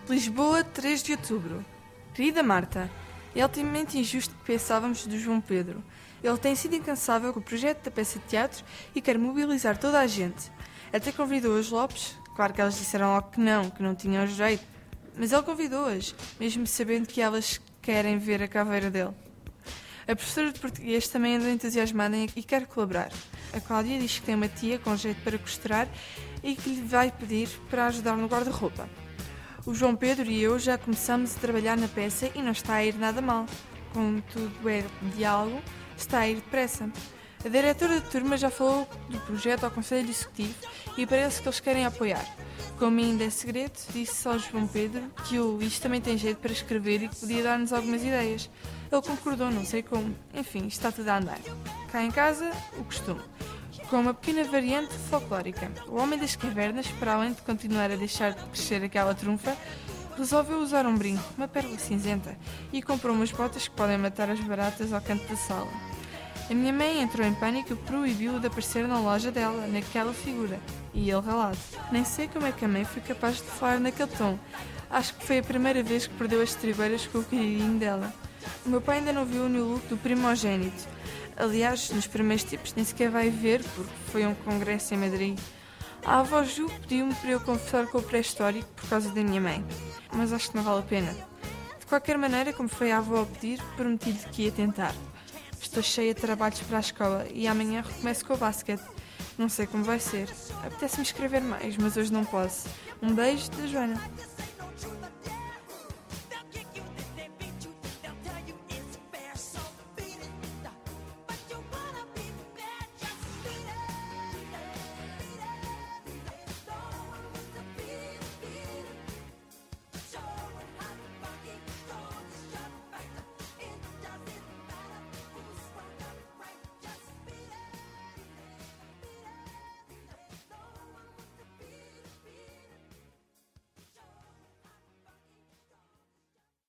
Lisboa, 3 de outubro. Querida Marta, é altamente injusto o que pensávamos do João Pedro. Ele tem sido incansável com o projeto da peça de teatro e quer mobilizar toda a gente. Até convidou as Lopes, claro que elas disseram logo que não tinham jeito, mas ele convidou-as, mesmo sabendo que elas querem ver a caveira dele. A professora de português também andou entusiasmada e quer colaborar. A Cláudia diz que tem uma tia com jeito para costurar e que lhe vai pedir para ajudar no guarda-roupa. O João Pedro e eu já começamos a trabalhar na peça e não está a ir nada mal. Como tudo é diálogo, está a ir depressa. A diretora de turma já falou do projeto ao Conselho Executivo e parece que eles querem apoiar. Como ainda é segredo, disse ao João Pedro que o Luís também tem jeito para escrever e que podia dar-nos algumas ideias. Ele concordou, não sei como. Enfim, está tudo a andar. Cá em casa, o costume. Com uma pequena variante folclórica. O homem das cavernas, para além de continuar a deixar de crescer aquela trunfa, resolveu usar um brinco, uma pérola cinzenta, e comprou umas botas que podem matar as baratas ao canto da sala. A minha mãe entrou em pânico e proibiu-o de aparecer na loja dela, naquela figura, e ele ralado. Nem sei como é que a mãe foi capaz de falar naquele tom. Acho que foi a primeira vez que perdeu as estribeiras com o queridinho dela. O meu pai ainda não viu o new look do primogênito. Aliás, nos primeiros tipos nem sequer vai ver, porque foi a um congresso em Madrid. A avó Ju pediu-me para eu conversar com o pré-histórico por causa da minha mãe, mas acho que não vale a pena. De qualquer maneira, como foi a avó a pedir, prometi-lhe que ia tentar. Estou cheia de trabalhos para a escola e amanhã recomeço com o basquete. Não sei como vai ser. Apetece-me escrever mais, mas hoje não posso. Um beijo da Joana.